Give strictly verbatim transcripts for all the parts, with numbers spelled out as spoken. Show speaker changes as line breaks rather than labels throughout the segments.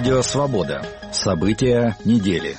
Радио «Свобода». События недели.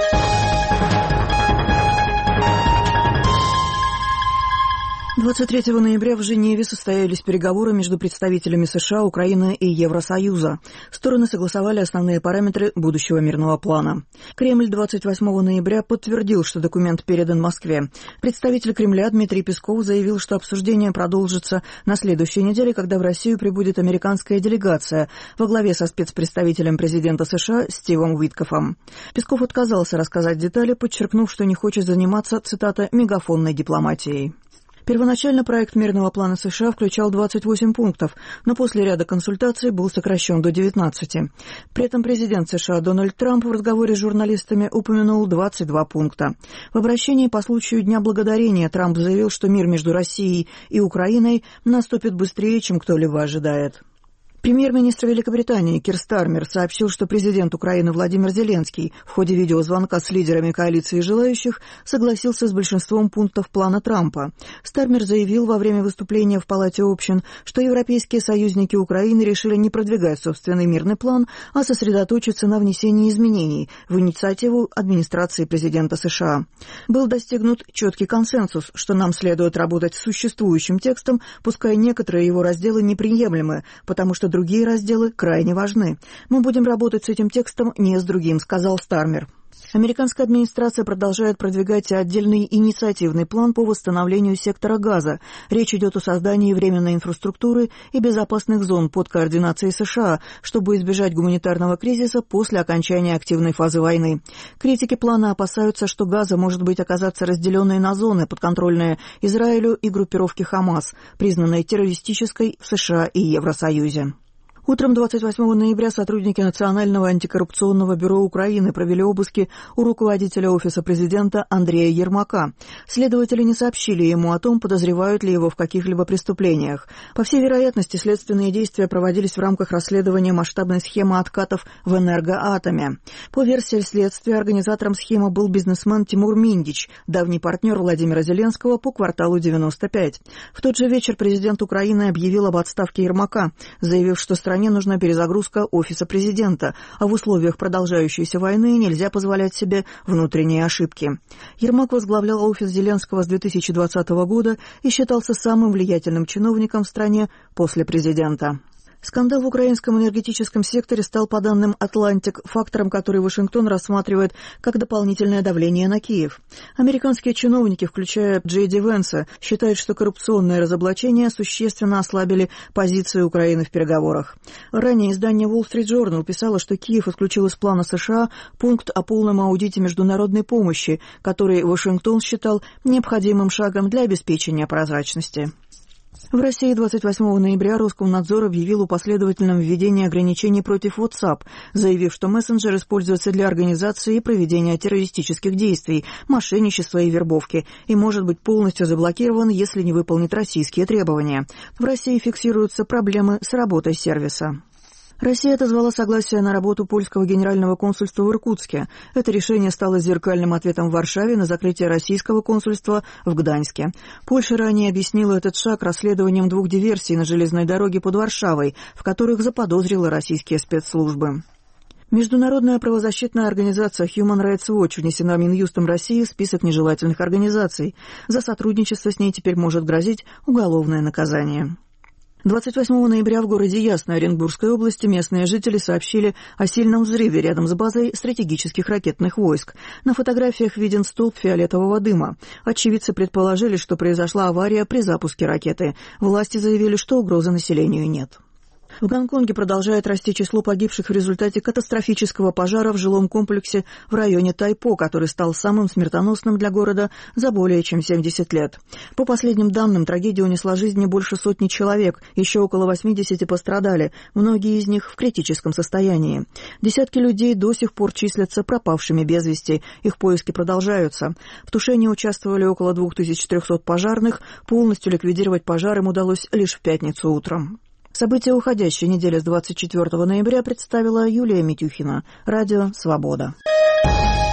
двадцать третьего ноября в Женеве состоялись переговоры между представителями США, Украины и Евросоюза. Стороны согласовали основные параметры будущего мирного плана. Кремль двадцать восьмого ноября подтвердил, что документ передан Москве. Представитель Кремля Дмитрий Песков заявил, что обсуждение продолжится на следующей неделе, когда в Россию прибудет американская делегация во главе со спецпредставителем президента США Стивом Уиткофом. Песков отказался рассказать детали, подчеркнув, что не хочет заниматься, цитата, «мегафонной дипломатией». Первоначально проект мирного плана США включал двадцать восемь пунктов, но после ряда консультаций был сокращен до девятнадцати. При этом президент США Дональд Трамп в разговоре с журналистами упомянул двадцать два пункта. В обращении по случаю Дня Благодарения Трамп заявил, что мир между Россией и Украиной наступит быстрее, чем кто-либо ожидает. Премьер-министр Великобритании Кир Стармер сообщил, что президент Украины Владимир Зеленский в ходе видеозвонка с лидерами коалиции желающих согласился с большинством пунктов плана Трампа. Стармер заявил во время выступления в Палате общин, что европейские союзники Украины решили не продвигать собственный мирный план, а сосредоточиться на внесении изменений в инициативу администрации президента США. Был достигнут четкий консенсус, что нам следует работать с существующим текстом, пускай некоторые его разделы неприемлемы, потому что другие разделы крайне важны. Мы будем работать с этим текстом, не с другим, сказал Стармер. Американская администрация продолжает продвигать отдельный инициативный план по восстановлению сектора Газа. Речь идет о создании временной инфраструктуры и безопасных зон под координацией США, чтобы избежать гуманитарного кризиса после окончания активной фазы войны. Критики плана опасаются, что Газа может быть оказаться разделенной на зоны, подконтрольные Израилю и группировке Хамас, признанной террористической в США и Евросоюзе. Утром двадцать восьмого ноября сотрудники Национального антикоррупционного бюро Украины провели обыски у руководителя Офиса президента Андрея Ермака. Следователи не сообщили ему о том, подозревают ли его в каких-либо преступлениях. По всей вероятности, следственные действия проводились в рамках расследования масштабной схемы откатов в Энергоатоме. По версии следствия, организатором схемы был бизнесмен Тимур Миндич, давний партнер Владимира Зеленского по кварталу девяносто пять. В тот же вечер президент Украины объявил об отставке Ермака, заявив, что стране нужна перезагрузка Офиса президента, а в условиях продолжающейся войны нельзя позволять себе внутренние ошибки. Ермак возглавлял офис Зеленского с две тысячи двадцатого года и считался самым влиятельным чиновником в стране после президента. Скандал в украинском энергетическом секторе стал, по данным «Атлантик», фактором, который Вашингтон рассматривает как дополнительное давление на Киев. Американские чиновники, включая Джей Ди Венса, считают, что коррупционные разоблачения существенно ослабили позиции Украины в переговорах. Ранее издание Wall Street Journal писало, что Киев исключил из плана США пункт о полном аудите международной помощи, который Вашингтон считал необходимым шагом для обеспечения прозрачности. В России двадцать восьмого ноября Роскомнадзор объявил о последовательном введении ограничений против WhatsApp, заявив, что мессенджер используется для организации и проведения террористических действий, мошенничества и вербовки и может быть полностью заблокирован, если не выполнит российские требования. В России фиксируются проблемы с работой сервиса. Россия отозвала согласие на работу польского генерального консульства в Иркутске. Это решение стало зеркальным ответом в Варшаве на закрытие российского консульства в Гданьске. Польша ранее объяснила этот шаг расследованием двух диверсий на железной дороге под Варшавой, в которых заподозрила российские спецслужбы. Международная правозащитная организация Human Rights Watch внесена Минюстом России в список нежелательных организаций. За сотрудничество с ней теперь может грозить уголовное наказание. двадцать восьмого ноября в городе Ясной Оренбургской области местные жители сообщили о сильном взрыве рядом с базой стратегических ракетных войск. На фотографиях виден столб фиолетового дыма. Очевидцы предположили, что произошла авария при запуске ракеты. Власти заявили, что угрозы населению нет. В Гонконге продолжает расти число погибших в результате катастрофического пожара в жилом комплексе в районе Тайпо, который стал самым смертоносным для города за более чем семьдесят лет. По последним данным, трагедия унесла жизни больше сотни человек, еще около восьмидесяти пострадали, многие из них в критическом состоянии. Десятки людей до сих пор числятся пропавшими без вести, их поиски продолжаются. В тушении участвовали около двух тысяч трехсот пожарных, полностью ликвидировать пожар им удалось лишь в пятницу утром. События уходящей недели с двадцать четвёртого ноября представила Юлия Митюхина. Радио «Свобода».